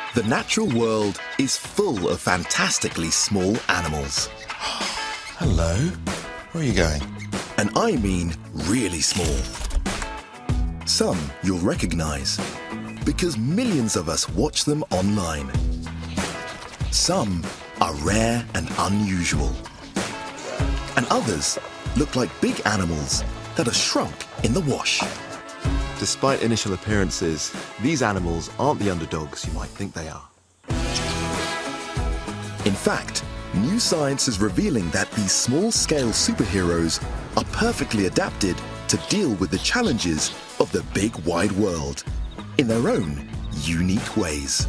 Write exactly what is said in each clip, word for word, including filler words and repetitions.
The natural world is full of fantastically small animals. Hello. Where are you going? And I mean really small. Some you'll recognize, because millions of us watch them online. Some are rare and unusual. And others look like big animals that are shrunk in the wash. Despite initial appearances, these animals aren't the underdogs you might think they are. In fact, new science is revealing that these small-scale superheroes are perfectly adapted to deal with the challenges of the big wide world in their own unique ways.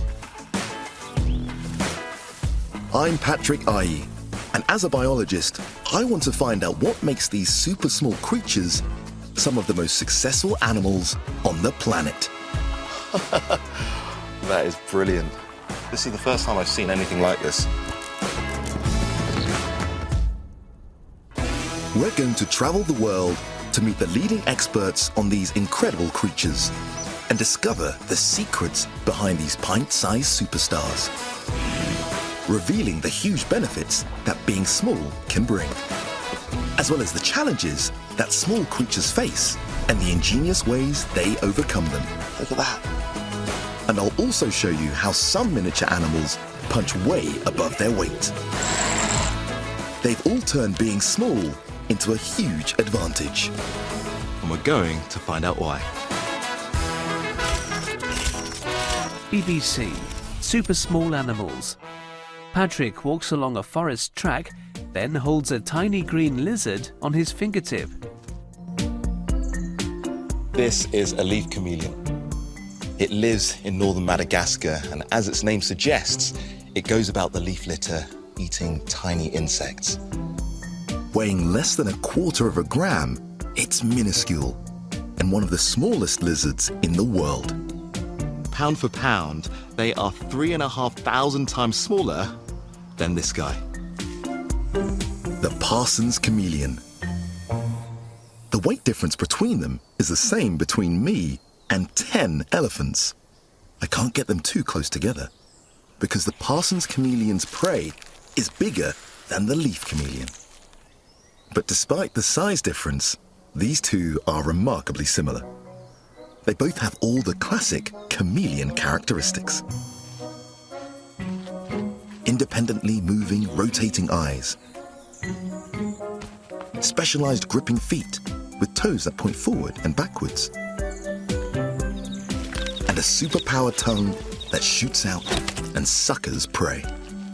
I'm Patrick Ayi, and as a biologist, I want to find out what makes these super small creatures some of the most successful animals on the planet. That is brilliant. This is the first time I've seen anything like this. We're going to travel the world to meet the leading experts on these incredible creatures and discover the secrets behind these pint-sized superstars, revealing the huge benefits that being small can bring, as well as the challenges that small creatures face and the ingenious ways they overcome them. Look at that. And I'll also show you how some miniature animals punch way above their weight. They've all turned being small into a huge advantage. And we're going to find out why. B B C, Super Small Animals. Patrick walks along a forest track, then holds a tiny green lizard on his fingertip. This is a leaf chameleon. It lives in northern Madagascar, and as its name suggests, it goes about the leaf litter eating tiny insects. Weighing less than a quarter of a gram, it's minuscule and one of the smallest lizards in the world. Pound for pound, they are three and a half thousand times smaller than this guy. The Parsons chameleon. The weight difference between them is the same between me and ten elephants. I can't get them too close together because the Parsons chameleon's prey is bigger than the leaf chameleon. But despite the size difference, these two are remarkably similar. They both have all the classic chameleon characteristics. Independently moving, rotating eyes. Specialized gripping feet with toes that point forward and backwards. And a superpowered tongue that shoots out and suckers prey.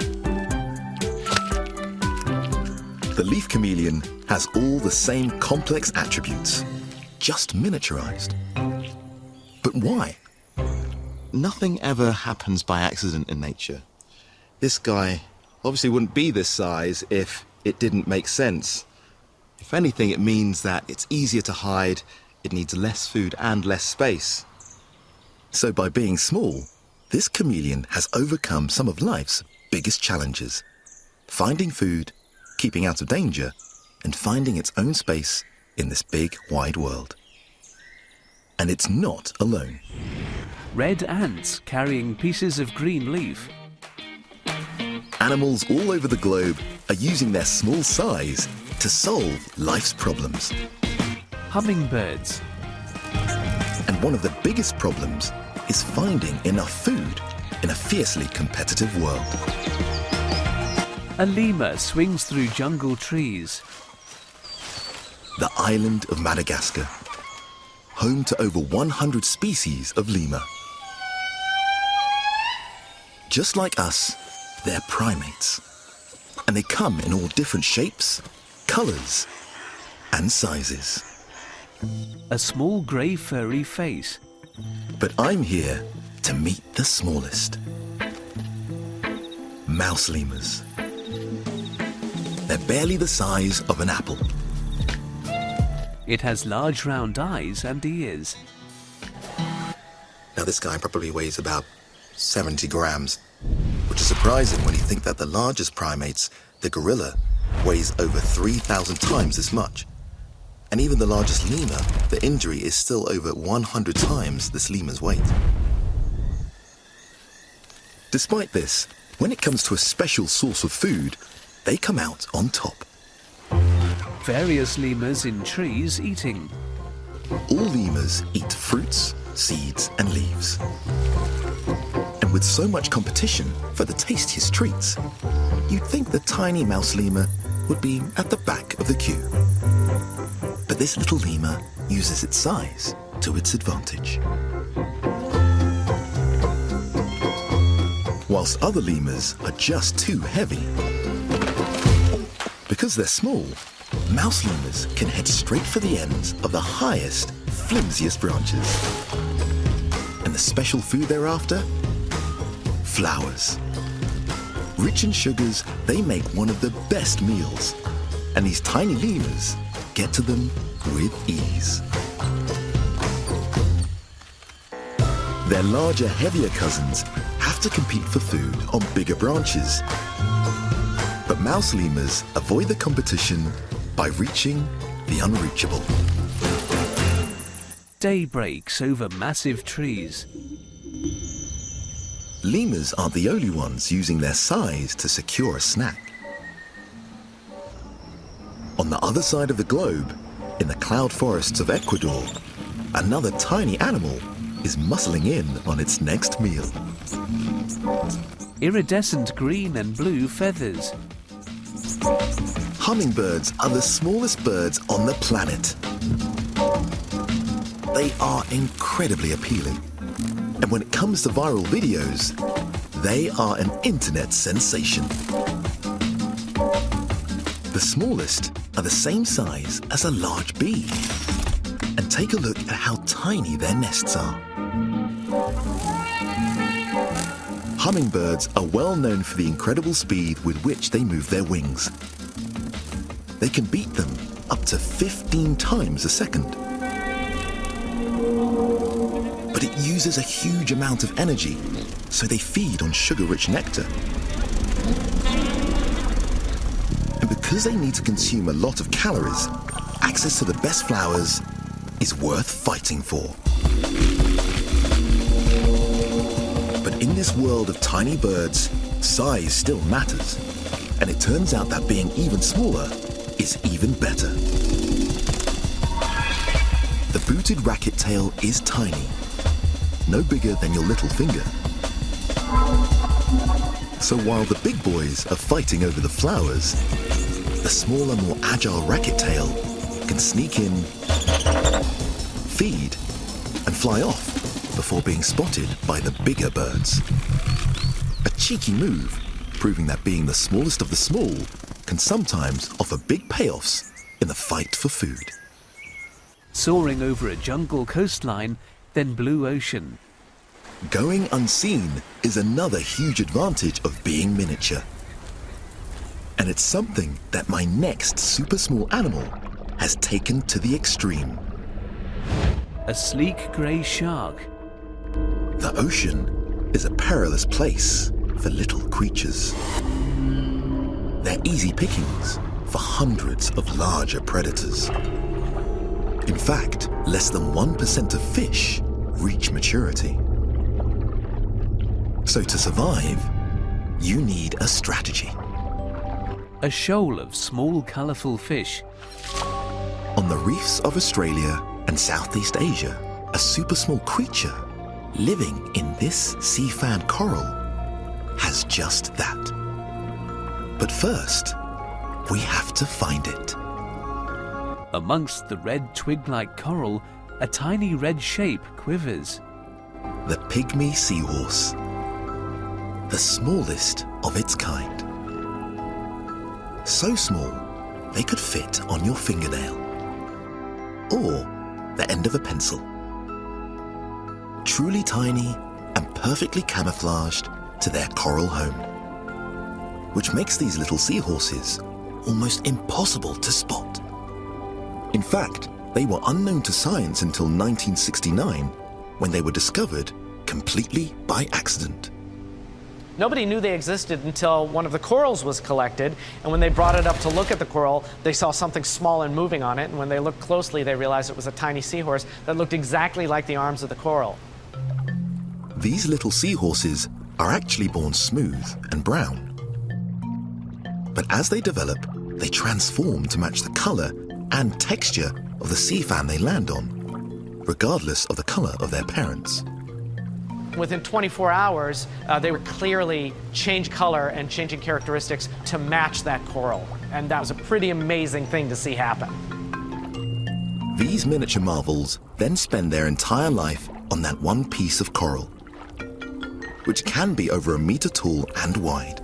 The leaf chameleon has all the same complex attributes, just miniaturized. But why? Nothing ever happens by accident in nature. This guy obviously wouldn't be this size if it didn't make sense. If anything, it means that it's easier to hide, it needs less food and less space. So by being small, this chameleon has overcome some of life's biggest challenges. Finding food, keeping out of danger, and finding its own space in this big, wide world. And it's not alone. Red ants carrying pieces of green leaf. Animals all over the globe are using their small size to solve life's problems. Hummingbirds. And one of the biggest problems is finding enough food in a fiercely competitive world. A lemur swings through jungle trees. The island of Madagascar, home to over one hundred species of lemur. Just like us, they're primates. And they come in all different shapes, colors, and sizes. A small grey furry face. But I'm here to meet the smallest. Mouse lemurs. They're barely the size of an apple. It has large round eyes and ears. Now this guy probably weighs about seventy grams, which is surprising when you think that the largest primates, the gorilla, weighs over three thousand times this much. And even the largest lemur, the injury is still over one hundred times this lemur's weight. Despite this, when it comes to a special source of food, they come out on top. Various lemurs in trees eating. All lemurs eat fruits, seeds and leaves. And with so much competition for the tastiest treats, you'd think the tiny mouse lemur would be at the back of the queue. But this little lemur uses its size to its advantage. Whilst other lemurs are just too heavy. Because they're small, mouse lemurs can head straight for the ends of the highest, flimsiest branches. And the special food they're after? Flowers. Rich in sugars, they make one of the best meals. And these tiny lemurs get to them with ease. Their larger, heavier cousins have to compete for food on bigger branches. But mouse lemurs avoid the competition by reaching the unreachable. Day breaks over massive trees. Lemurs aren't the only ones using their size to secure a snack. On the other side of the globe, in the cloud forests of Ecuador, another tiny animal is muscling in on its next meal. Iridescent green and blue feathers. Hummingbirds are the smallest birds on the planet. They are incredibly appealing. And when it comes to viral videos, they are an internet sensation. The smallest are the same size as a large bee. And take a look at how tiny their nests are. Hummingbirds are well known for the incredible speed with which they move their wings. They can beat them up to fifteen times a second. But it uses a huge amount of energy, so they feed on sugar-rich nectar. And because they need to consume a lot of calories, access to the best flowers is worth fighting for. But in this world of tiny birds, size still matters. And it turns out that being even smaller is even better. The booted racket tail is tiny, no bigger than your little finger. So while the big boys are fighting over the flowers, the smaller, more agile racket tail can sneak in, feed, and fly off before being spotted by the bigger birds. A cheeky move, proving that being the smallest of the small can sometimes offer big payoffs in the fight for food. Soaring over a jungle coastline, then blue ocean. Going unseen is another huge advantage of being miniature. And it's something that my next super small animal has taken to the extreme. A sleek grey shark. The ocean is a perilous place for little creatures. They're easy pickings for hundreds of larger predators. In fact, less than one percent of fish reach maturity. So to survive, you need a strategy. A shoal of small, colourful fish. On the reefs of Australia and Southeast Asia, a super small creature living in this sea fan coral has just that. But first, we have to find it. Amongst the red twig-like coral, a tiny red shape quivers. The pygmy seahorse, the smallest of its kind. So small, they could fit on your fingernail or the end of a pencil. Truly tiny and perfectly camouflaged to their coral home, which makes these little seahorses almost impossible to spot. In fact, they were unknown to science until nineteen sixty-nine, when they were discovered completely by accident. Nobody knew they existed until one of the corals was collected, and when they brought it up to look at the coral, they saw something small and moving on it, and when they looked closely, they realized it was a tiny seahorse that looked exactly like the arms of the coral. These little seahorses are actually born smooth and brown. But as they develop, they transform to match the color and texture of the sea fan they land on, regardless of the color of their parents. Within twenty-four hours, uh, they would clearly change color and changing characteristics to match that coral. And that was a pretty amazing thing to see happen. These miniature marvels then spend their entire life on that one piece of coral, which can be over a meter tall and wide.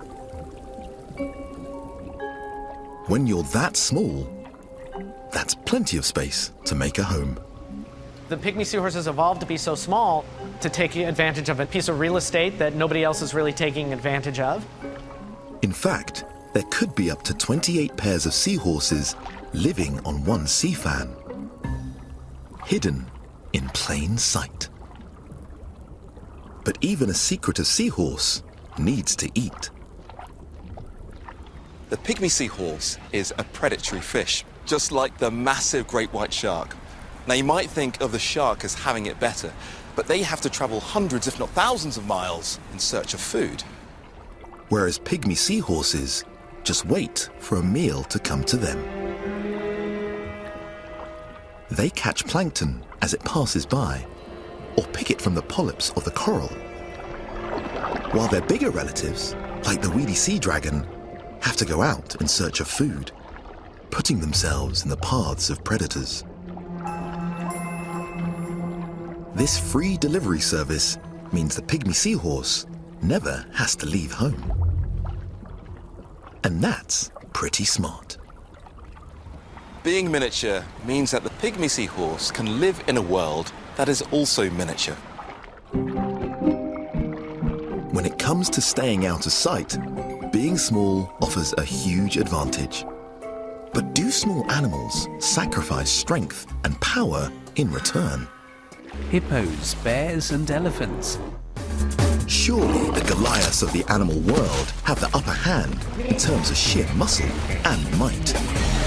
When you're that small, that's plenty of space to make a home. The pygmy seahorses evolved to be so small to take advantage of a piece of real estate that nobody else is really taking advantage of. In fact, there could be up to twenty-eight pairs of seahorses living on one sea fan, hidden in plain sight. But even a secretive seahorse needs to eat. The pygmy seahorse is a predatory fish, just like the massive great white shark. Now, you might think of the shark as having it better, but they have to travel hundreds, if not thousands of miles in search of food. Whereas pygmy seahorses just wait for a meal to come to them. They catch plankton as it passes by, or pick it from the polyps of the coral. While their bigger relatives, like the weedy sea dragon, have to go out in search of food, putting themselves in the paths of predators. This free delivery service means the pygmy seahorse never has to leave home. And that's pretty smart. Being miniature means that the pygmy seahorse can live in a world that is also miniature. When it comes to staying out of sight, being small offers a huge advantage. But do small animals sacrifice strength and power in return? Hippos, bears and elephants. Surely the Goliaths of the animal world have the upper hand in terms of sheer muscle and might.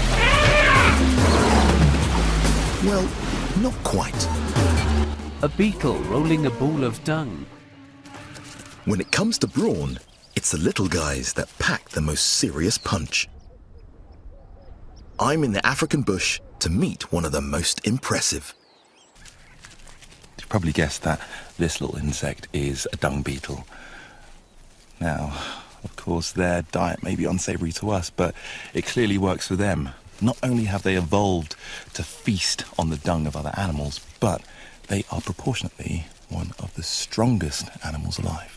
Well, not quite. A beetle rolling a ball of dung. When it comes to brawn, it's the little guys that pack the most serious punch. I'm in the African bush to meet one of the most impressive. You probably guessed that this little insect is a dung beetle. Now, of course, their diet may be unsavory to us, but it clearly works for them. Not only have they evolved to feast on the dung of other animals, but they are proportionately one of the strongest animals alive.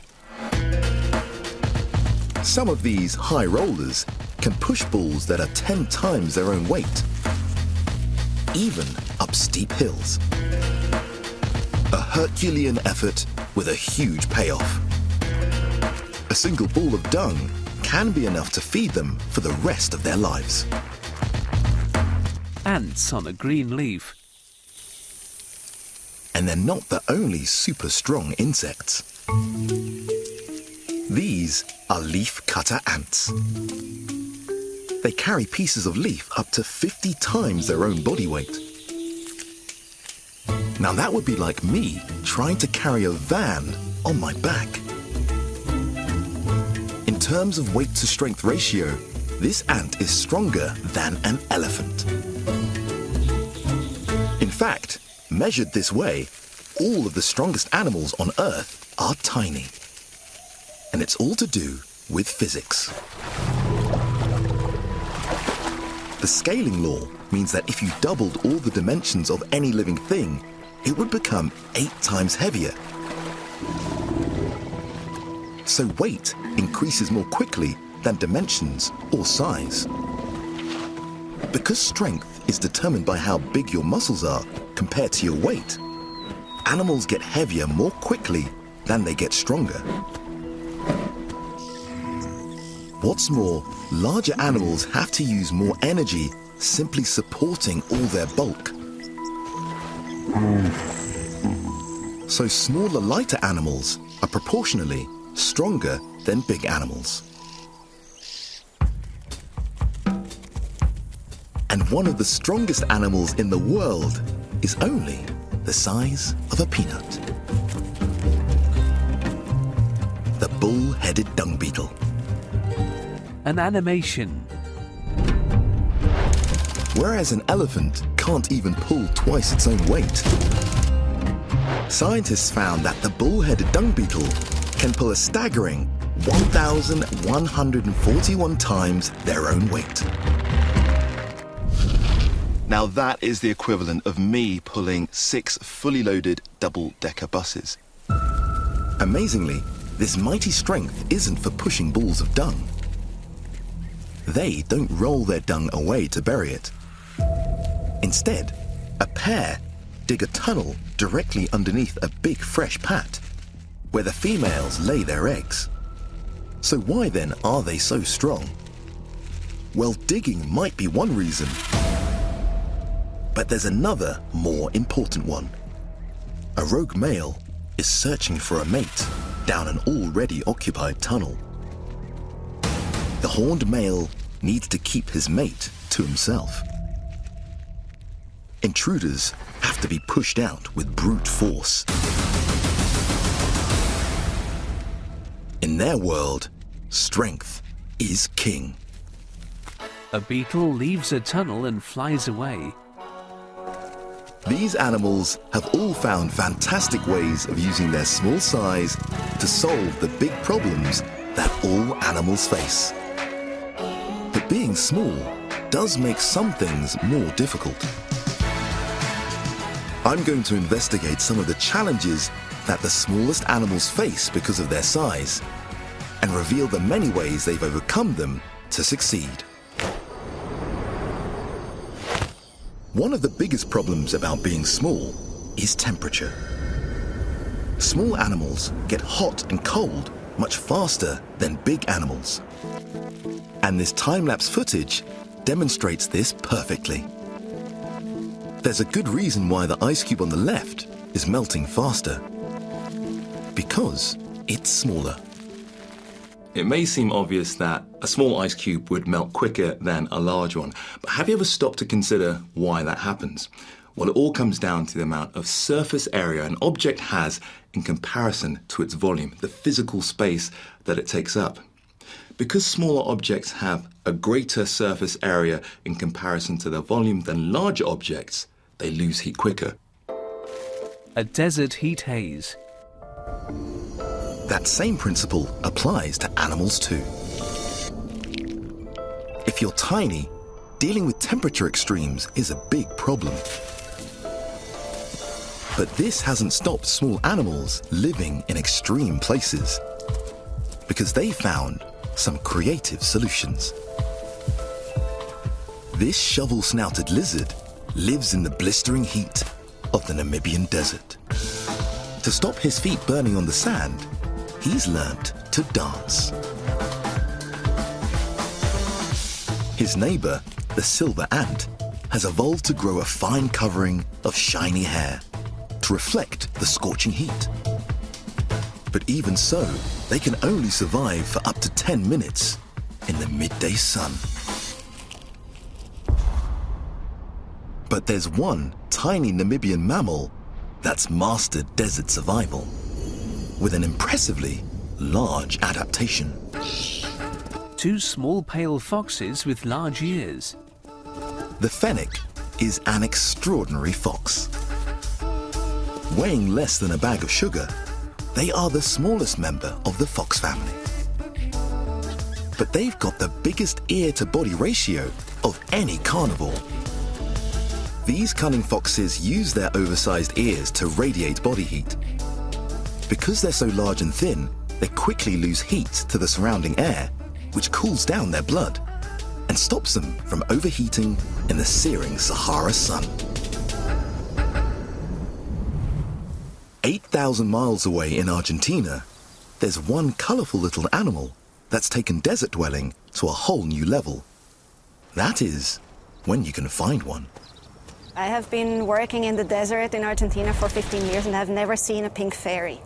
Some of these high rollers can push balls that are ten times their own weight, even up steep hills. A Herculean effort with a huge payoff. A single ball of dung can be enough to feed them for the rest of their lives. Ants on a green leaf. And they're not the only super strong insects. These are leaf cutter ants. They carry pieces of leaf up to fifty times their own body weight. Now that would be like me trying to carry a van on my back. In terms of weight to strength ratio, this ant is stronger than an elephant. In fact, measured this way, all of the strongest animals on Earth are tiny. And it's all to do with physics. The scaling law means that if you doubled all the dimensions of any living thing, it would become eight times heavier. So weight increases more quickly than dimensions or size. Because strength is determined by how big your muscles are compared to your weight, animals get heavier more quickly than they get stronger. What's more, larger animals have to use more energy simply supporting all their bulk. So smaller, lighter animals are proportionally stronger than big animals. And one of the strongest animals in the world is only the size of a peanut. The bull-headed dung beetle. An animation. Whereas an elephant can't even pull twice its own weight, scientists found that the bull-headed dung beetle can pull a staggering one thousand one hundred forty-one times their own weight. Now that is the equivalent of me pulling six fully loaded double-decker buses. Amazingly, this mighty strength isn't for pushing balls of dung. They don't roll their dung away to bury it. Instead, a pair dig a tunnel directly underneath a big fresh pat, where the females lay their eggs. So why then are they so strong? Well, digging might be one reason, but there's another more important one. A rogue male is searching for a mate down an already occupied tunnel. The horned male needs to keep his mate to himself. Intruders have to be pushed out with brute force. In their world, strength is king. A beetle leaves a tunnel and flies away. These animals have all found fantastic ways of using their small size to solve the big problems that all animals face. But being small does make some things more difficult. I'm going to investigate some of the challenges that the smallest animals face because of their size, and reveal the many ways they've overcome them to succeed. One of the biggest problems about being small is temperature. Small animals get hot and cold much faster than big animals. And this time-lapse footage demonstrates this perfectly. There's a good reason why the ice cube on the left is melting faster. Because it's smaller. It may seem obvious that a small ice cube would melt quicker than a large one, but have you ever stopped to consider why that happens? Well, it all comes down to the amount of surface area an object has in comparison to its volume, the physical space that it takes up. Because smaller objects have a greater surface area in comparison to their volume than larger objects, they lose heat quicker. A desert heat haze. That same principle applies to animals too. If you're tiny, dealing with temperature extremes is a big problem. But this hasn't stopped small animals living in extreme places, because they found some creative solutions. This shovel-snouted lizard lives in the blistering heat of the Namibian desert. To stop his feet burning on the sand, he's learnt to dance. His neighbour, the silver ant, has evolved to grow a fine covering of shiny hair to reflect the scorching heat. But even so, they can only survive for up to ten minutes in the midday sun. But there's one tiny Namibian mammal that's mastered desert survival with an impressively large adaptation. Two small pale foxes with large ears. The fennec is an extraordinary fox. Weighing less than a bag of sugar, they are the smallest member of the fox family. But they've got the biggest ear-to-body ratio of any carnivore. These cunning foxes use their oversized ears to radiate body heat. Because they're so large and thin, they quickly lose heat to the surrounding air, which cools down their blood and stops them from overheating in the searing Sahara sun. eight thousand miles away in Argentina, there's one colorful little animal that's taken desert dwelling to a whole new level. That is, when you can find one. I have been working in the desert in Argentina for fifteen years and have never seen a pink fairy.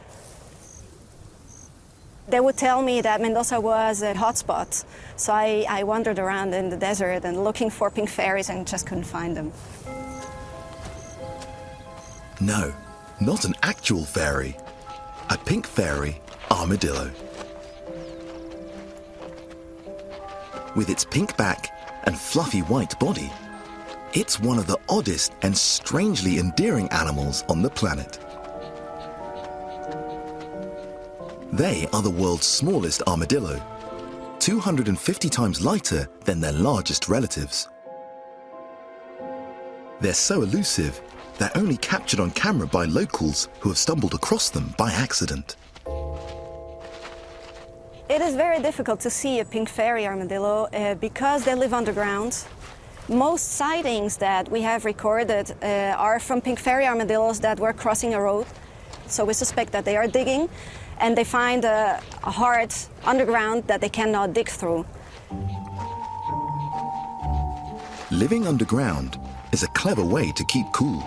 They would tell me that Mendoza was a hotspot, so I, I wandered around in the desert and looking for pink fairies and just couldn't find them. No, not an actual fairy. a pink fairy armadillo. With its pink back and fluffy white body, it's one of the oddest and strangely endearing animals on the planet. They are the world's smallest armadillo, two hundred fifty times lighter than their largest relatives. They're so elusive, they're only captured on camera by locals who have stumbled across them by accident. It is very difficult to see a pink fairy armadillo uh, because they live underground. Most sightings that we have recorded uh, are from pink fairy armadillos that were crossing a road. So we suspect that they are digging and they find a, a heart underground that they cannot dig through. Living underground is a clever way to keep cool.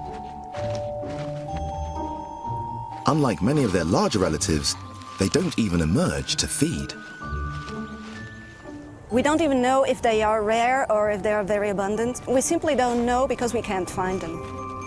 Unlike many of their larger relatives, they don't even emerge to feed. We don't even know if they are rare or if they are very abundant. We simply don't know because we can't find them.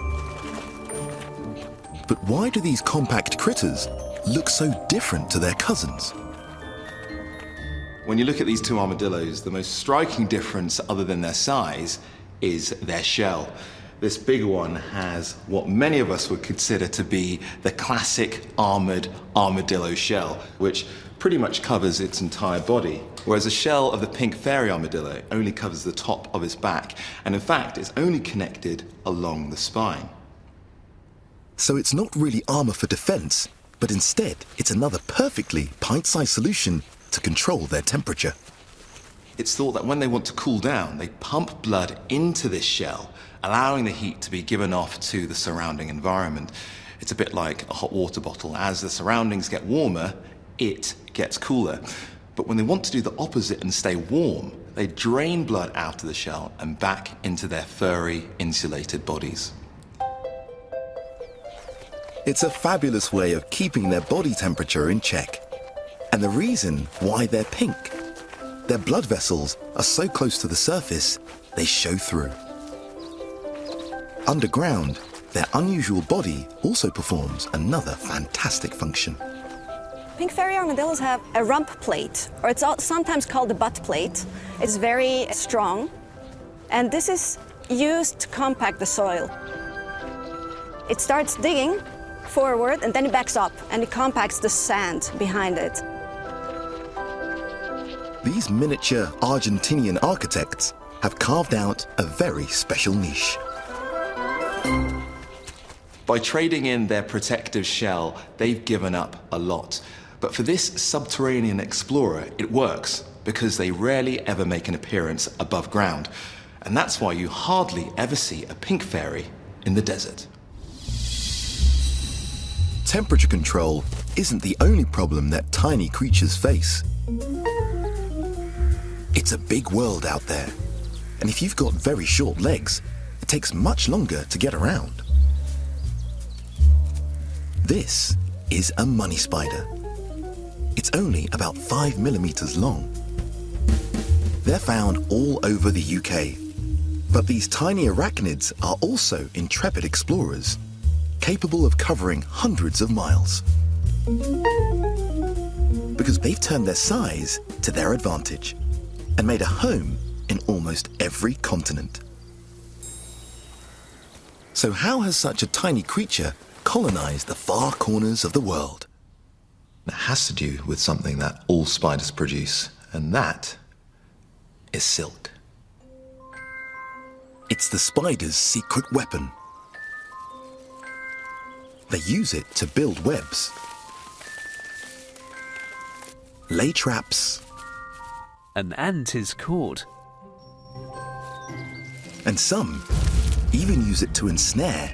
But why do these compact critters look so different to their cousins? When you look at these two armadillos, the most striking difference, other than their size, is their shell. This bigger one has what many of us would consider to be the classic armored armadillo shell, which pretty much covers its entire body, whereas the shell of the pink fairy armadillo only covers the top of its back, and in fact is only connected along the spine. So it's not really armor for defense, but instead it's another perfectly pint-sized solution to control their temperature. It's thought that when they want to cool down, they pump blood into this shell, allowing the heat to be given off to the surrounding environment. It's a bit like a hot water bottle. As the surroundings get warmer, it gets cooler. But when they want to do the opposite and stay warm, they drain blood out of the shell and back into their furry, insulated bodies. It's a fabulous way of keeping their body temperature in check. And the reason why they're pink. Their blood vessels are so close to the surface, they show through. Underground, their unusual body also performs another fantastic function. Pink fairy armadillos have a rump plate, or it's sometimes called the butt plate. It's very strong, and this is used to compact the soil. It starts digging forward, and then it backs up, and it compacts the sand behind it. These miniature Argentinian architects have carved out a very special niche. By trading in their protective shell, they've given up a lot. But for this subterranean explorer, it works because they rarely ever make an appearance above ground. And that's why you hardly ever see a pink fairy in the desert. Temperature control isn't the only problem that tiny creatures face. It's a big world out there, and if you've got very short legs, it takes much longer to get around. This is a money spider. It's only about five millimeters long. They're found all over the U K, but these tiny arachnids are also intrepid explorers, capable of covering hundreds of miles. Because they've turned their size to their advantage and made a home in almost every continent. So how has such a tiny creature colonized the far corners of the world? It has to do with something that all spiders produce, and that is silk. It's the spider's secret weapon. They use it to build webs, lay traps, An ant is caught. and some even use it to ensnare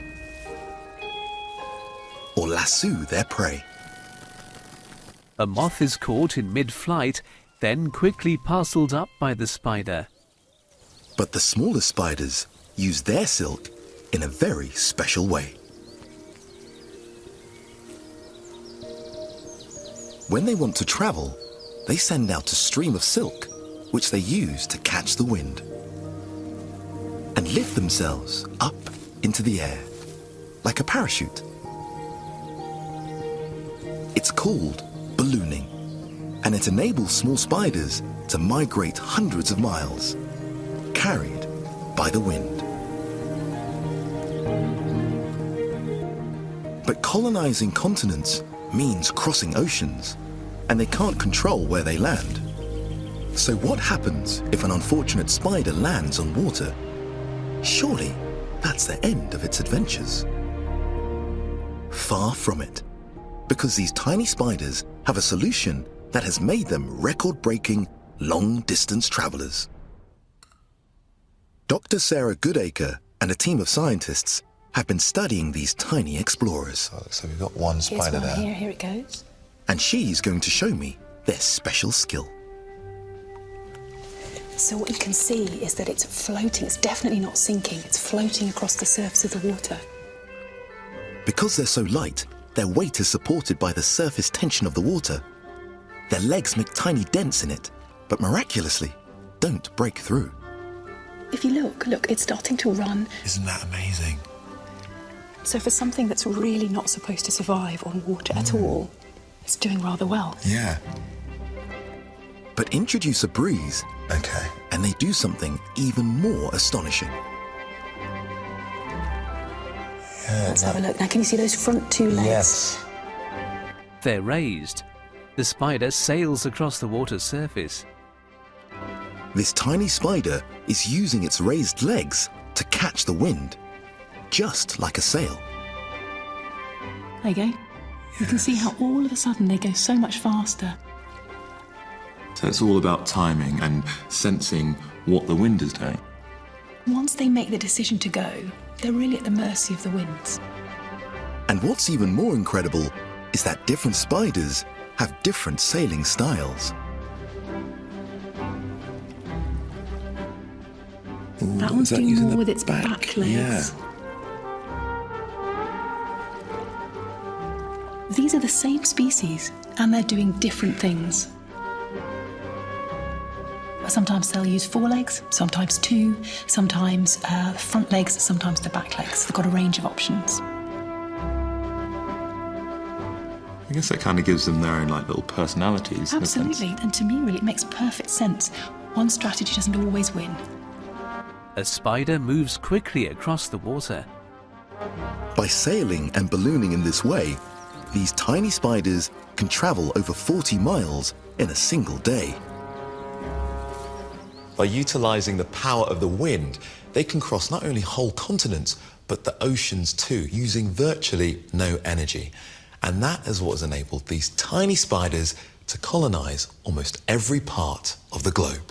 or lasso their prey. A moth is caught in mid-flight, then quickly parceled up by the spider. But the smaller spiders use their silk in a very special way. When they want to travel, they send out a stream of silk, which they use to catch the wind and lift themselves up into the air, like a parachute. called ballooning, and it enables small spiders to migrate hundreds of miles, carried by the wind. But colonizing continents means crossing oceans, and they can't control where they land. So what happens if an unfortunate spider lands on water? Surely that's the end of its adventures. Far from it, because these tiny spiders have a solution that has made them record-breaking, long-distance travelers. Doctor Sarah Goodacre and a team of scientists have been studying these tiny explorers. Oh, so we've got one Here's spider one there. here, here it goes. And she's going to show me their special skill. So what you can see is that it's floating. It's definitely not sinking. It's floating across the surface of the water. Because they're so light, their weight is supported by the surface tension of the water. Their legs make tiny dents in it, but miraculously don't break through. If you look, look, it's starting to run. Isn't that amazing? So for something that's really not supposed to survive on water at all, it's doing rather well. Yeah. But introduce a breeze, Okay. and they do something even more astonishing. Yeah, Let's have a look. Now, can you see those front two legs? Yes. They're raised. The spider sails across the water's surface. This tiny spider is using its raised legs to catch the wind, just like a sail. There you go. You can see how all of a sudden they go so much faster. So it's all about timing and sensing what the wind is doing. Once they make the decision to go, they're really at the mercy of the winds. And what's even more incredible is that different spiders have different sailing styles. Ooh, That is one's doing using more the with its back, legs. Yeah. These are the same species, and they're doing different things. Sometimes they'll use four legs, sometimes two, sometimes uh, the front legs, sometimes the back legs. They've got a range of options. I guess that kind of gives them their own like little personalities. in a sense. Absolutely, and to me, really, it makes perfect sense. One strategy doesn't always win. A spider moves quickly across the water. By sailing and ballooning in this way, these tiny spiders can travel over forty miles in a single day. By utilising the power of the wind, they can cross not only whole continents, but the oceans too, using virtually no energy. And that is what has enabled these tiny spiders to colonise almost every part of the globe.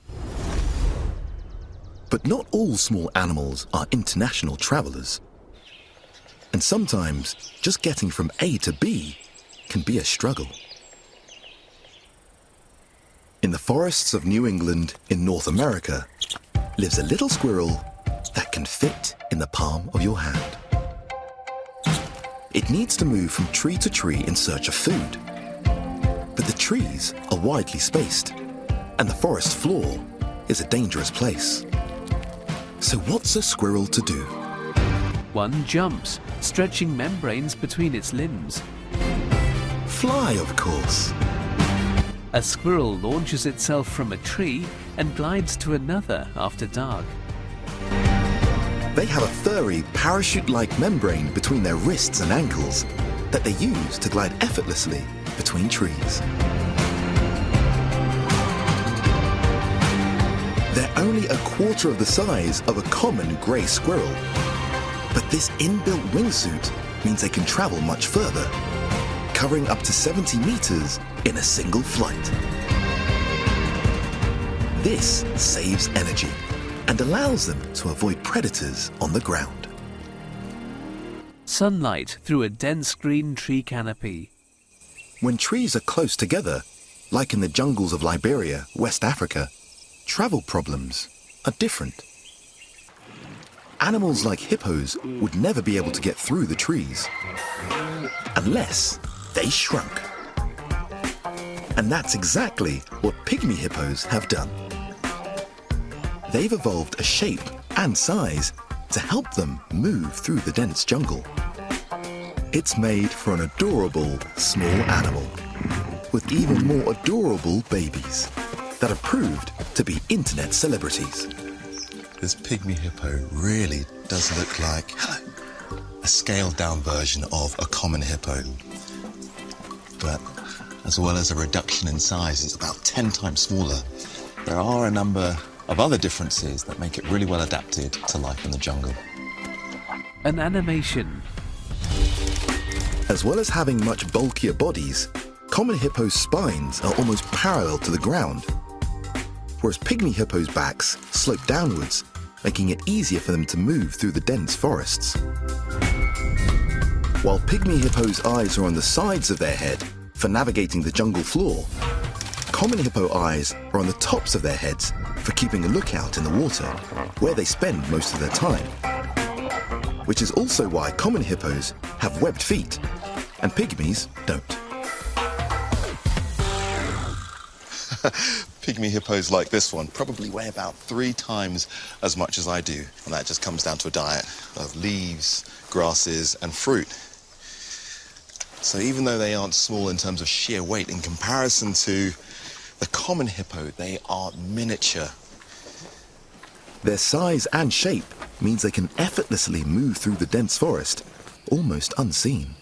But not all small animals are international travellers. And sometimes just getting from A to B can be a struggle. In the forests of New England in North America lives a little squirrel that can fit in the palm of your hand. It needs to move from tree to tree in search of food. But the trees are widely spaced, and the forest floor is a dangerous place. So what's a squirrel to do? One jumps, stretching membranes between its limbs. Fly, of course. A squirrel launches itself from a tree and glides to another after dark. They have a furry, parachute-like membrane between their wrists and ankles that they use to glide effortlessly between trees. They're only a quarter of the size of a common grey squirrel. But this inbuilt wingsuit means they can travel much further, covering up to seventy meters in a single flight. This saves energy and allows them to avoid predators on the ground. Sunlight through a dense green tree canopy. When trees are close together, like in the jungles of Liberia, West Africa, travel problems are different. Animals like hippos would never be able to get through the trees unless they shrunk. And that's exactly what pygmy hippos have done. They've evolved a shape and size to help them move through the dense jungle. It's made for an adorable small animal with even more adorable babies that have proved to be internet celebrities. This pygmy hippo really does look like hello, a scaled-down version of a common hippo. But as well as a reduction in size, it's about ten times smaller. There are a number of other differences that make it really well adapted to life in the jungle. An animation. As well as having much bulkier bodies, common hippos' spines are almost parallel to the ground, whereas pygmy hippos' backs slope downwards, making it easier for them to move through the dense forests. While pygmy hippos' eyes are on the sides of their head for navigating the jungle floor, common hippo eyes are on the tops of their heads for keeping a lookout in the water, where they spend most of their time. Which is also why common hippos have webbed feet, and pygmies don't. Pygmy hippos like this one probably weigh about three times as much as I do, and that just comes down to a diet of leaves, grasses, and fruit. So even though they aren't small in terms of sheer weight, in comparison to the common hippo, they are miniature. Their size and shape means they can effortlessly move through the dense forest, almost unseen.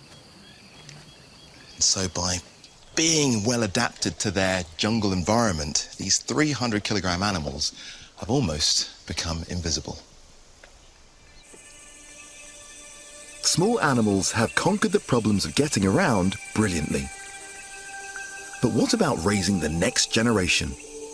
So by being well adapted to their jungle environment, these three hundred kilogram animals have almost become invisible. Small animals have conquered the problems of getting around brilliantly. But what about raising the next generation?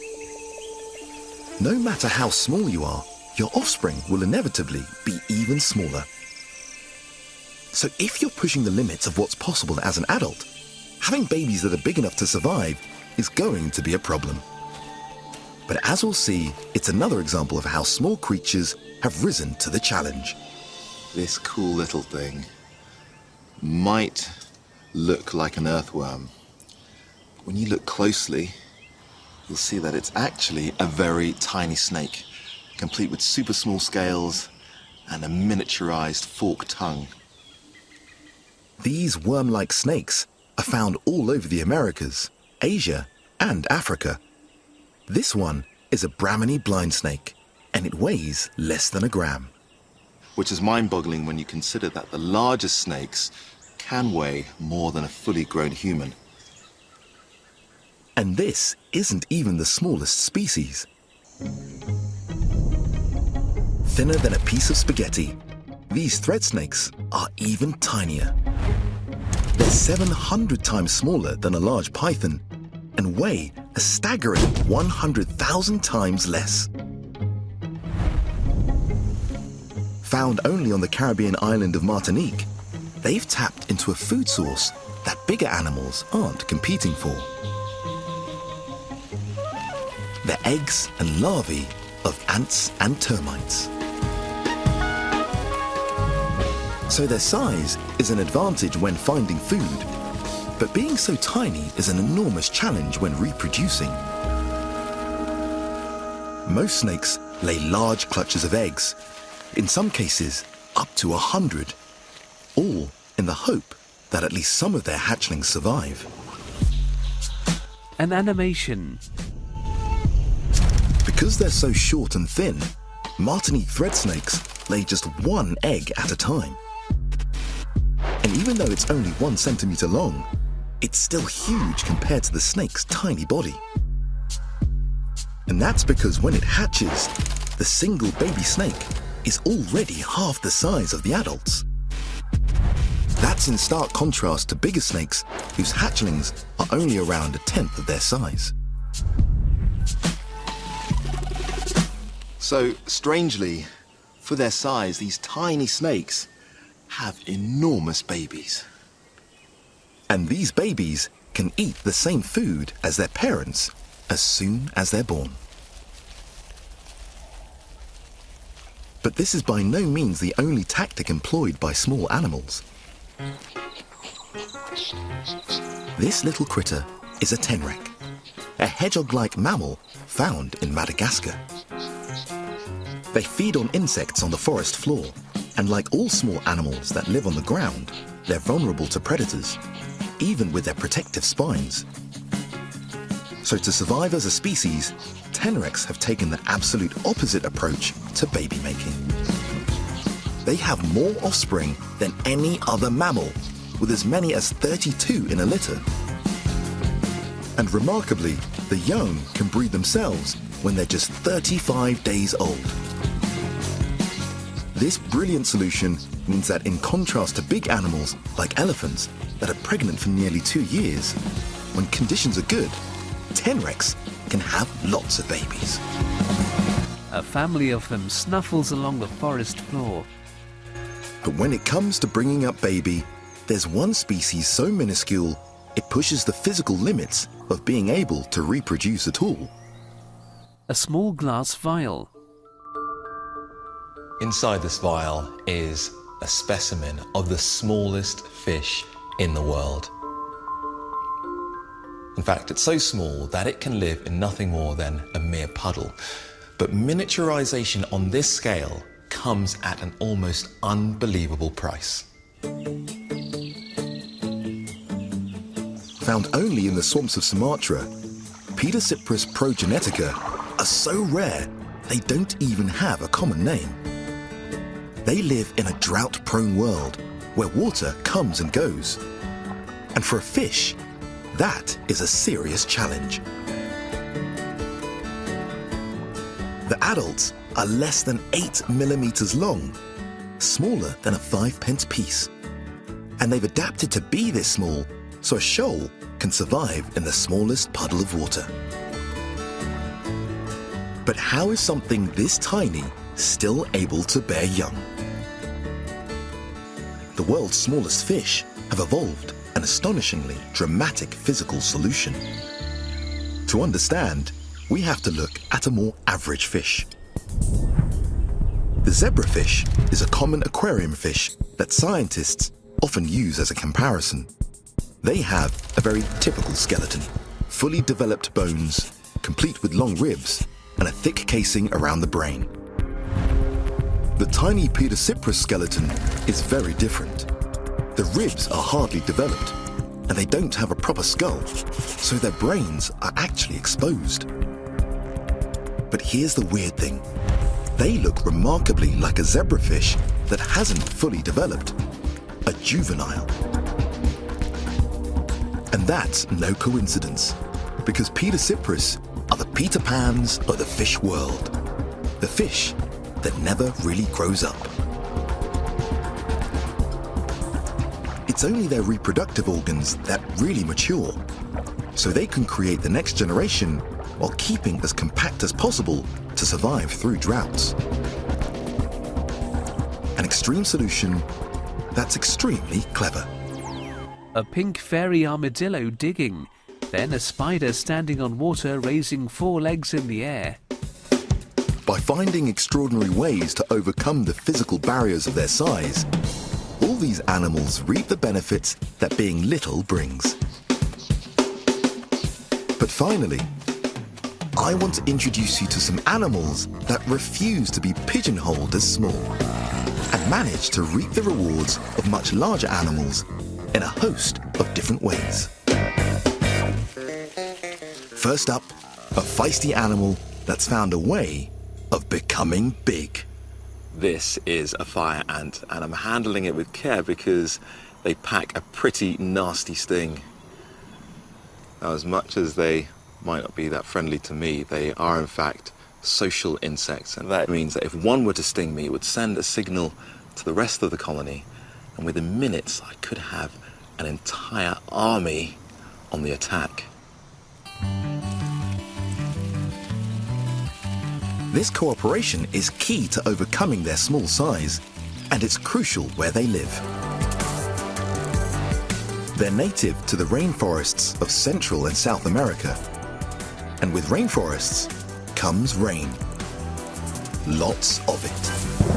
No matter how small you are, your offspring will inevitably be even smaller. So if you're pushing the limits of what's possible as an adult, having babies that are big enough to survive is going to be a problem. But as we'll see, it's another example of how small creatures have risen to the challenge. This cool little thing might look like an earthworm. When you look closely, you'll see that it's actually a very tiny snake, complete with super small scales and a miniaturized forked tongue. These worm-like snakes are found all over the Americas, Asia, and Africa. This one is a Brahminy blind snake, and it weighs less than a gram. Which is mind-boggling when you consider that the largest snakes can weigh more than a fully grown human. And this isn't even the smallest species. Thinner than a piece of spaghetti, these thread snakes are even tinier. They're seven hundred times smaller than a large python and weigh a staggering one hundred thousand times less. Found only on the Caribbean island of Martinique, they've tapped into a food source that bigger animals aren't competing for. The eggs and larvae of ants and termites. So their size is an advantage when finding food, but being so tiny is an enormous challenge when reproducing. Most snakes lay large clutches of eggs, in some cases up to a hundred, all in the hope that at least some of their hatchlings survive. An animation. Because they're so short and thin, Martinique thread snakes lay just one egg at a time. And even though it's only one centimeter long, it's still huge compared to the snake's tiny body. And that's because when it hatches, the single baby snake is already half the size of the adults. That's in stark contrast to bigger snakes whose hatchlings are only around a tenth of their size. So, strangely, for their size, these tiny snakes have enormous babies. And these babies can eat the same food as their parents as soon as they're born. But this is by no means the only tactic employed by small animals. This little critter is a tenrec, a hedgehog-like mammal found in Madagascar. They feed on insects on the forest floor, and like all small animals that live on the ground, they're vulnerable to predators, even with their protective spines. So to survive as a species, tenrecs have taken the absolute opposite approach to baby making. They have more offspring than any other mammal, with as many as thirty-two in a litter. And remarkably, the young can breed themselves when they're just thirty-five days old. This brilliant solution means that in contrast to big animals like elephants that are pregnant for nearly two years, when conditions are good, tenrecs can have lots of babies. A family of them snuffles along the forest floor. But when it comes to bringing up baby, there's one species so minuscule it pushes the physical limits of being able to reproduce at all. A small glass vial. Inside this vial is a specimen of the smallest fish in the world. In fact, it's so small that it can live in nothing more than a mere puddle. But miniaturization on this scale comes at an almost unbelievable price. Found only in the swamps of Sumatra, Pediciprus progenetica are so rare they don't even have a common name. They live in a drought-prone world where water comes and goes. And for a fish, that is a serious challenge. The adults are less than eight millimeters long, smaller than a five-pence piece. And they've adapted to be this small so a shoal can survive in the smallest puddle of water. But how is something this tiny still able to bear young? The world's smallest fish have evolved an astonishingly dramatic physical solution. To understand, we have to look at a more average fish. The zebrafish is a common aquarium fish that scientists often use as a comparison. They have a very typical skeleton, fully developed bones, complete with long ribs, and a thick casing around the brain. The tiny Pediciprus skeleton is very different. The ribs are hardly developed, and they don't have a proper skull, so their brains are actually exposed. But here's the weird thing. They look remarkably like a zebrafish that hasn't fully developed, a juvenile. And that's no coincidence, because Pediciprus are the Peter Pans of the fish world, the fish that never really grows up. It's only their reproductive organs that really mature, so they can create the next generation while keeping as compact as possible to survive through droughts. An extreme solution that's extremely clever. A pink fairy armadillo digging, then a spider standing on water raising four legs in the air. By finding extraordinary ways to overcome the physical barriers of their size, all these animals reap the benefits that being little brings. But finally, I want to introduce you to some animals that refuse to be pigeonholed as small and manage to reap the rewards of much larger animals in a host of different ways. First up, a feisty animal that's found a way of becoming big. This is a fire ant, and I'm handling it with care because they pack a pretty nasty sting. Now, as much as they might not be that friendly to me, they are in fact social insects, and that means that if one were to sting me, it would send a signal to the rest of the colony, and within minutes I could have an entire army on the attack. This cooperation is key to overcoming their small size, and it's crucial where they live. They're native to the rainforests of Central and South America. And with rainforests comes rain. Lots of it.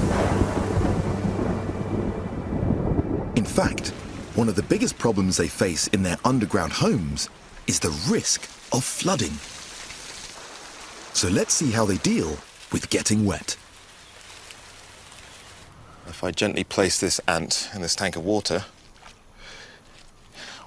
In fact, one of the biggest problems they face in their underground homes is the risk of flooding. So let's see how they deal with getting wet. If I gently place this ant in this tank of water,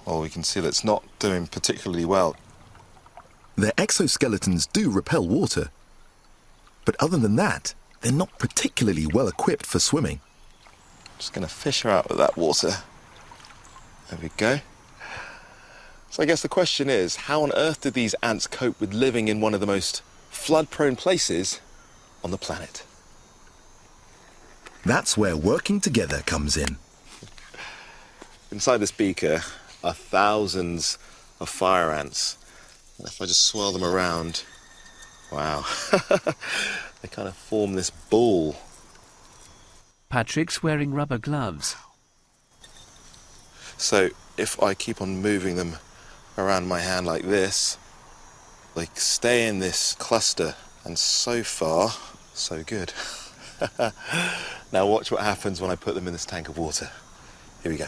well, we can see that it's not doing particularly well. Their exoskeletons do repel water, but other than that, they're not particularly well equipped for swimming. Just going to fish her out of that water. There we go. So I guess the question is, how on earth do these ants cope with living in one of the most flood-prone places on the planet? That's where working together comes in. Inside this beaker are thousands of fire ants. And if I just swirl them around, wow, they kind of form this ball. Patrick's wearing rubber gloves. So if I keep on moving them around my hand like this, they stay in this cluster, and so far, so good. Now watch what happens when I put them in this tank of water. Here we go.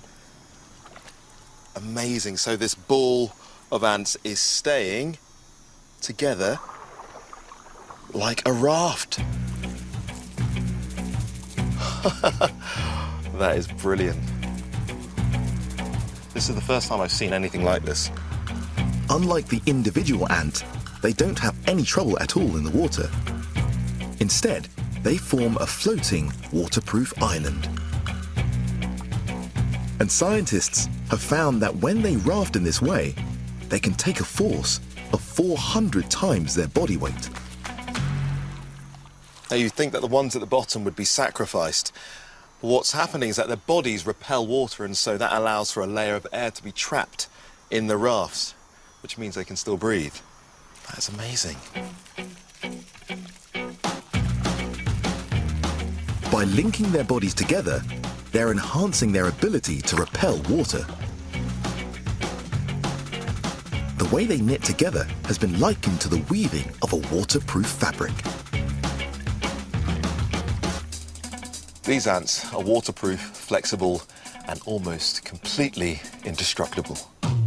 Amazing. So this ball of ants is staying together like a raft. That is brilliant. This is the first time I've seen anything like this. Unlike the individual ant, they don't have any trouble at all in the water. Instead, they form a floating, waterproof island. And scientists have found that when they raft in this way, they can take a force of four hundred times their body weight. Now you'd think that the ones at the bottom would be sacrificed. But what's happening is that their bodies repel water, and so that allows for a layer of air to be trapped in the rafts, which means they can still breathe. That's amazing. By linking their bodies together, they're enhancing their ability to repel water. The way they knit together has been likened to the weaving of a waterproof fabric. These ants are waterproof, flexible, and almost completely indestructible.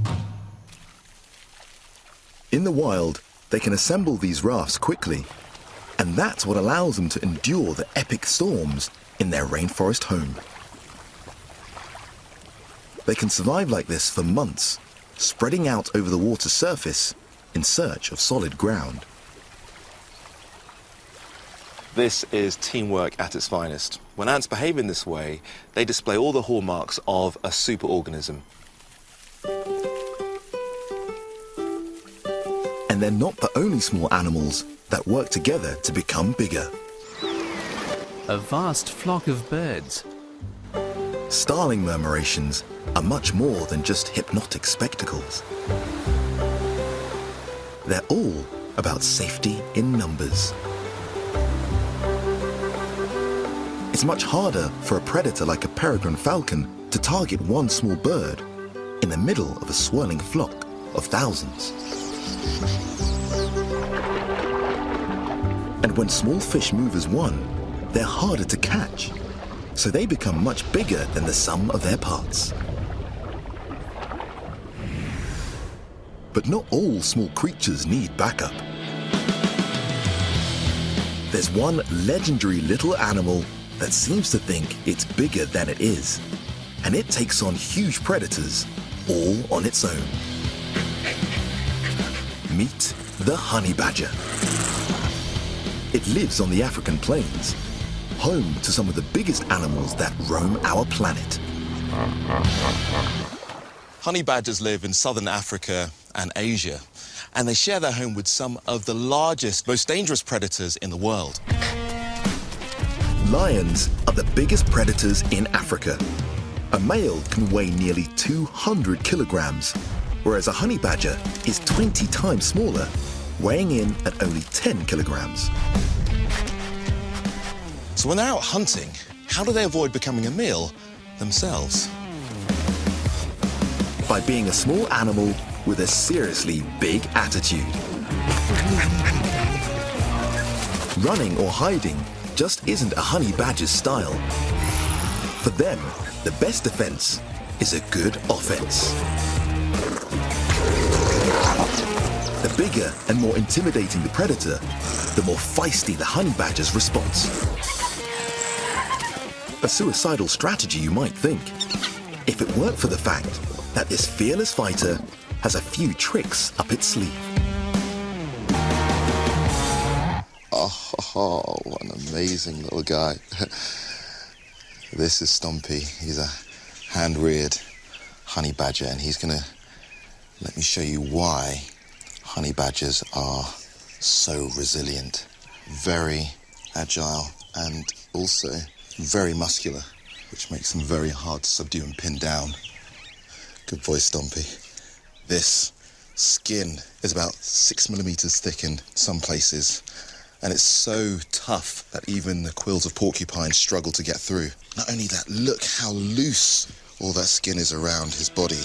In the wild, they can assemble these rafts quickly, and that's what allows them to endure the epic storms in their rainforest home. They can survive like this for months, spreading out over the water's surface in search of solid ground. This is teamwork at its finest. When ants behave in this way, they display all the hallmarks of a superorganism. And they're not the only small animals that work together to become bigger. A vast flock of birds. Starling murmurations are much more than just hypnotic spectacles. They're all about safety in numbers. It's much harder for a predator like a peregrine falcon to target one small bird in the middle of a swirling flock of thousands. And when small fish move as one, they're harder to catch, so they become much bigger than the sum of their parts. But not all small creatures need backup. There's one legendary little animal that seems to think it's bigger than it is, and it takes on huge predators all on its own. Meet the honey badger. It lives on the African plains, home to some of the biggest animals that roam our planet. Honey badgers live in southern Africa and Asia, and they share their home with some of the largest, most dangerous predators in the world. Lions are the biggest predators in Africa. A male can weigh nearly two hundred kilograms, whereas a honey badger is twenty times smaller, weighing in at only ten kilograms. So when they're out hunting, how do they avoid becoming a meal themselves? By being a small animal with a seriously big attitude. Running or hiding just isn't a honey badger's style. For them, the best defense is a good offense. The bigger and more intimidating the predator, the more feisty the honey badger's response. A suicidal strategy, you might think. if it weren't for the fact that this fearless fighter has a few tricks up its sleeve. Oh, oh, what an amazing little guy. This is Stompy. He's a hand-reared honey badger, and he's going to let me show you why honey badgers are so resilient. Very agile and also very muscular, which makes them very hard to subdue and pin down. Good boy, Stompy. This skin is about six millimeters thick in some places, and it's so tough that even the quills of porcupines struggle to get through. Not only that, look how loose all that skin is around his body.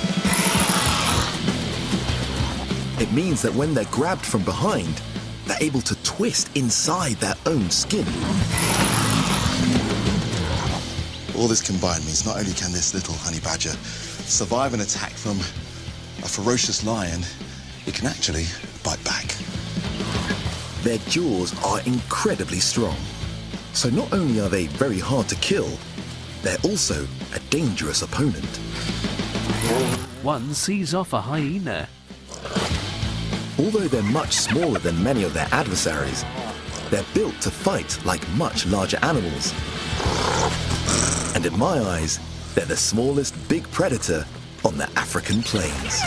It means that when they're grabbed from behind, they're able to twist inside their own skin. All this combined means not only can this little honey badger survive an attack from a ferocious lion, it can actually bite back. Their jaws are incredibly strong. So not only are they very hard to kill, they're also a dangerous opponent. One sees off a hyena. Although they're much smaller than many of their adversaries, they're built to fight like much larger animals. And in my eyes, they're the smallest big predator on the African plains.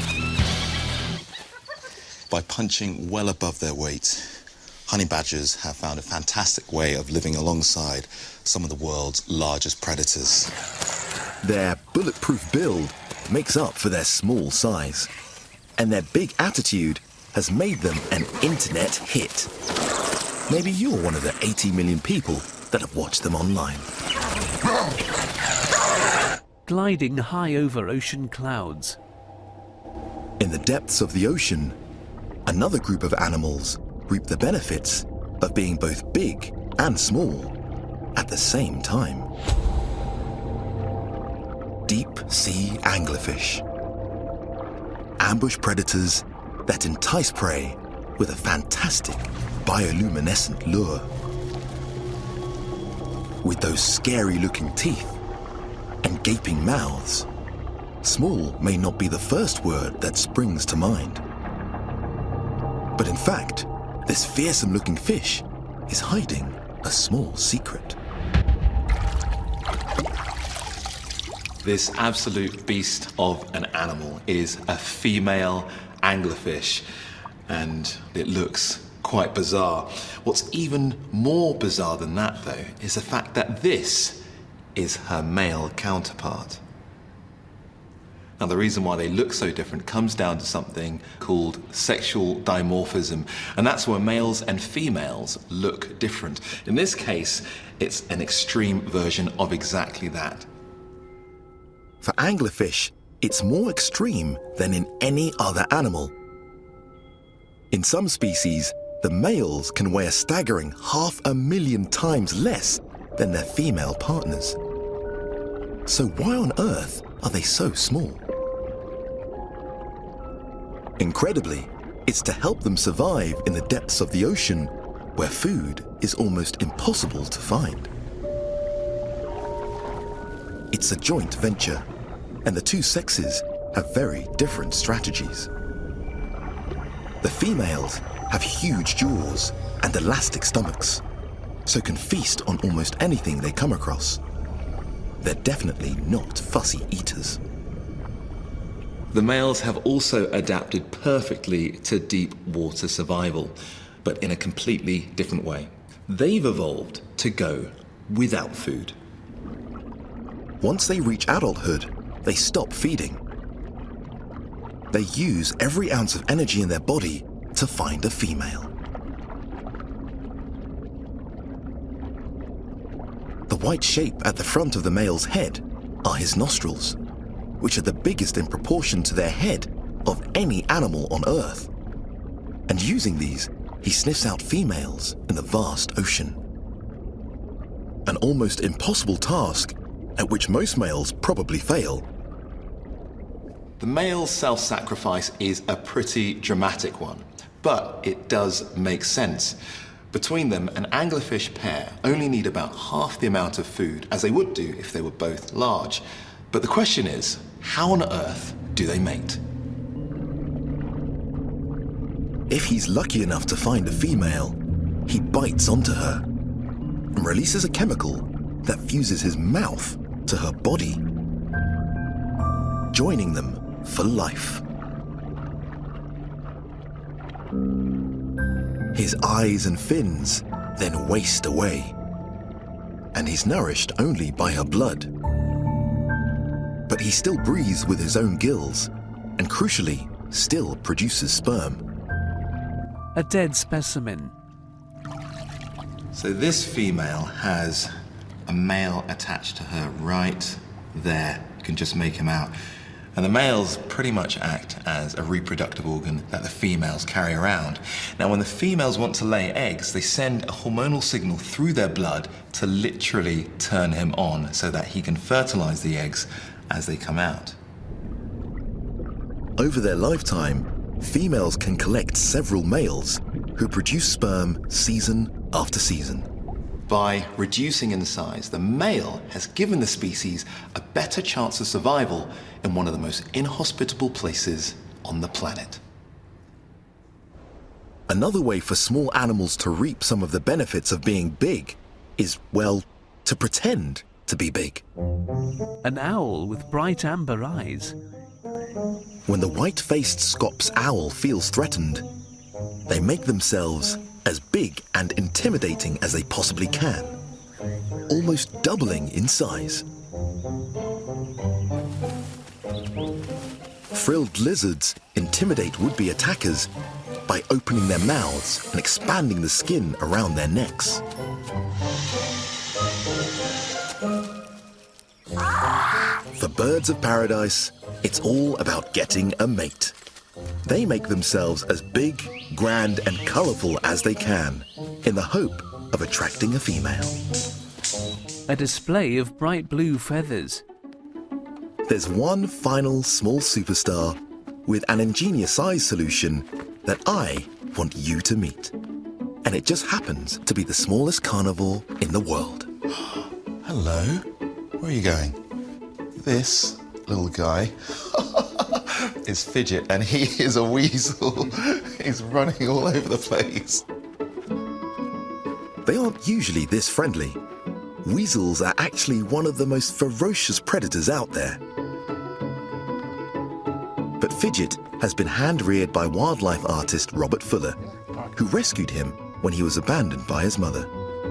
By punching well above their weight, honey badgers have found a fantastic way of living alongside some of the world's largest predators. Their bulletproof build makes up for their small size, and their big attitude has made them an internet hit. Maybe you're one of the eighty million people that have watched them online. Gliding high over ocean clouds. In the depths of the ocean, another group of animals reap the benefits of being both big and small at the same time. Deep sea anglerfish. Ambush predators that entice prey with a fantastic bioluminescent lure. With those scary-looking teeth and gaping mouths, small may not be the first word that springs to mind. But in fact, this fearsome-looking fish is hiding a small secret. This absolute beast of an animal is a female anglerfish, and it looks quite bizarre. What's even more bizarre than that, though, is the fact that this is her male counterpart. Now, the reason why they look so different comes down to something called sexual dimorphism, and that's where males and females look different. In this case, it's an extreme version of exactly that. For anglerfish, it's more extreme than in any other animal. In some species, the males can weigh a staggering half a million times less than their female partners. So why on earth are they so small? Incredibly, it's to help them survive in the depths of the ocean, where food is almost impossible to find. It's a joint venture, and the two sexes have very different strategies. The females have huge jaws and elastic stomachs, so can feast on almost anything they come across. They're definitely not fussy eaters. The males have also adapted perfectly to deep water survival, but in a completely different way. They've evolved to go without food. Once they reach adulthood, they stop feeding. They use every ounce of energy in their body to find a female. The white shape at the front of the male's head are his nostrils, which are the biggest in proportion to their head of any animal on Earth. And using these, he sniffs out females in the vast ocean. An almost impossible task at which most males probably fail. The male self-sacrifice is a pretty dramatic one, but it does make sense. Between them, an anglerfish pair only need about half the amount of food as they would do if they were both large. But the question is, how on earth do they mate? If he's lucky enough to find a female, he bites onto her and releases a chemical that fuses his mouth to her body, joining them for life. His eyes and fins then waste away, and he's nourished only by her blood. But he still breathes with his own gills, and crucially, still produces sperm. A dead specimen. So this female has a male attached to her right there. You can just make him out. And the males pretty much act as a reproductive organ that the females carry around. Now, when the females want to lay eggs, they send a hormonal signal through their blood to literally turn him on so that he can fertilize the eggs as they come out. Over their lifetime, females can collect several males who produce sperm season after season. By reducing in size, the male has given the species a better chance of survival in one of the most inhospitable places on the planet. Another way for small animals to reap some of the benefits of being big is, well, to pretend to be big. An owl with bright amber eyes. When the white-faced Scops owl feels threatened, they make themselves as big and intimidating as they possibly can, almost doubling in size. Frilled lizards intimidate would-be attackers by opening their mouths and expanding the skin around their necks. For birds of paradise, it's all about getting a mate. They make themselves as big, grand, and colourful as they can, in the hope of attracting a female. A display of bright blue feathers. There's one final small superstar with an ingenious size solution that I want you to meet. And it just happens to be the smallest carnivore in the world. Hello. Where are you going? This little guy is Fidget, and he is a weasel. He's running all over the place. They aren't usually this friendly. Weasels are actually one of the most ferocious predators out there. But Fidget has been hand-reared by wildlife artist Robert Fuller, who rescued him when he was abandoned by his mother.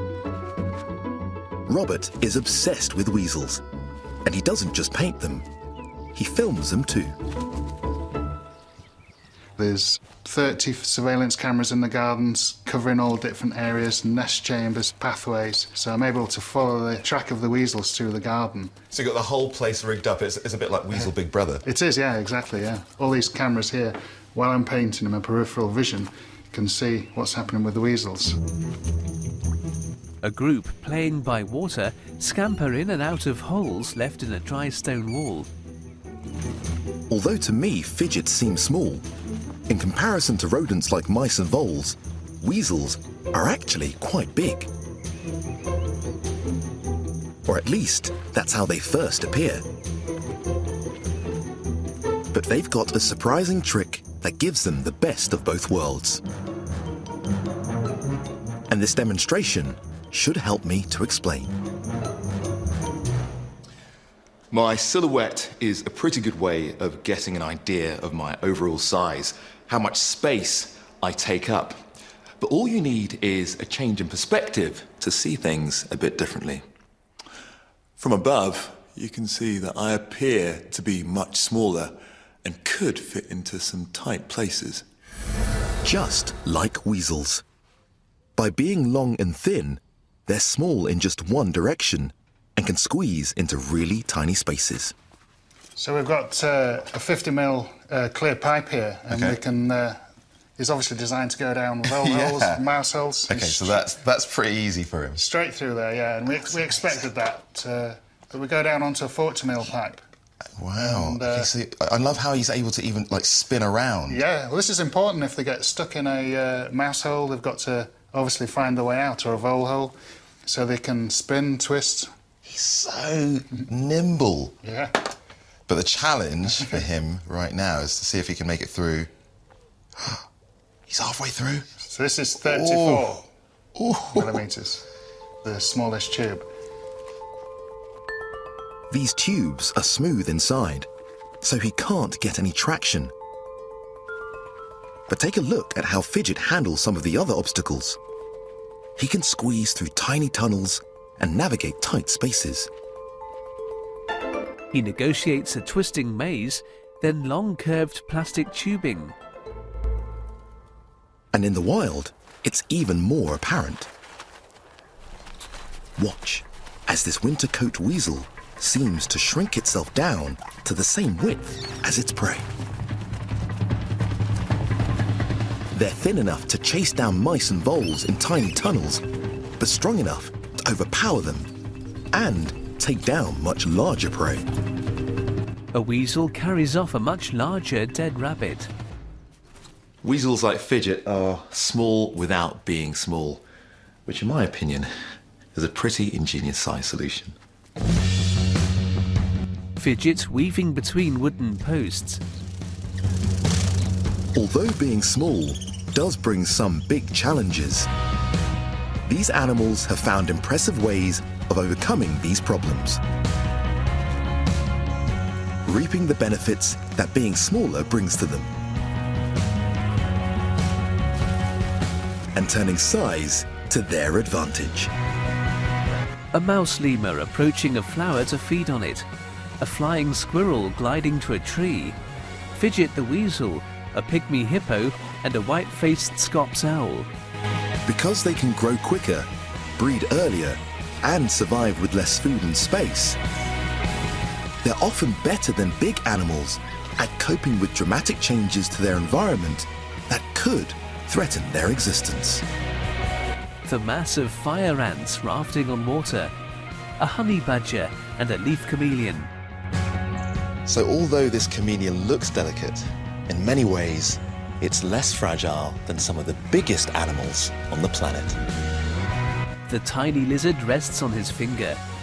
Robert is obsessed with weasels, and he doesn't just paint them, he films them too. There's thirty surveillance cameras in the gardens covering all different areas, nest chambers, pathways. So I'm able to follow the track of the weasels through the garden. So you've got the whole place rigged up. It's, it's a bit like Weasel Big Brother. It is, yeah, exactly, yeah. All these cameras here, while I'm painting in my peripheral vision, can see what's happening with the weasels. A group playing by water scamper in and out of holes left in a dry stone wall. Although to me Fidget seems small, in comparison to rodents like mice and voles, weasels are actually quite big. Or at least, that's how they first appear. But they've got a surprising trick that gives them the best of both worlds. And this demonstration should help me to explain. My silhouette is a pretty good way of getting an idea of my overall size, how much space I take up. But all you need is a change in perspective to see things a bit differently. From above, you can see that I appear to be much smaller and could fit into some tight places. Just like weasels. By being long and thin, they're small in just one direction and can squeeze into really tiny spaces. So we've got uh, a fifty mil uh, clear pipe here, and Okay. we can. Uh, it's obviously designed to go down vole Yeah. holes, mouse holes. Okay, so that's that's pretty easy for him. Straight through there, yeah, and we, we expected that. Uh, but we go down onto a forty mil pipe. Wow. And, uh, okay, so I I love how he's able to even like spin around. Yeah, well, this is important if they get stuck in a uh, mouse hole. They've got to obviously find their way out, or a vole hole, so they can spin, twist. He's so nimble. Yeah. But the challenge for him right now is to see if he can make it through. He's halfway through. So this is thirty-four Oh. millimetres, the smallest tube. These tubes are smooth inside, so he can't get any traction. But take a look at how Fidget handles some of the other obstacles. He can squeeze through tiny tunnels and navigate tight spaces. He negotiates a twisting maze, then long curved plastic tubing. And in the wild, it's even more apparent. Watch as this winter coat weasel seems to shrink itself down to the same width as its prey. They're thin enough to chase down mice and voles in tiny tunnels, but strong enough to overpower them and take down much larger prey. A weasel carries off a much larger dead rabbit. Weasels like Fidget are small without being small, which in my opinion is a pretty ingenious science solution. Fidget weaving between wooden posts. Although being small does bring some big challenges, these animals have found impressive ways of overcoming these problems, reaping the benefits that being smaller brings to them, and turning size to their advantage. A mouse lemur approaching a flower to feed on it. A flying squirrel gliding to a tree. Fidget the weasel, a pygmy hippo, and a white-faced Scops owl. Because they can grow quicker, breed earlier, and survive with less food and space, they're often better than big animals at coping with dramatic changes to their environment that could threaten their existence. The mass of fire ants rafting on water. A honey badger and a leaf chameleon. So although this chameleon looks delicate, in many ways, it's less fragile than some of the biggest animals on the planet. The tiny lizard rests on his finger.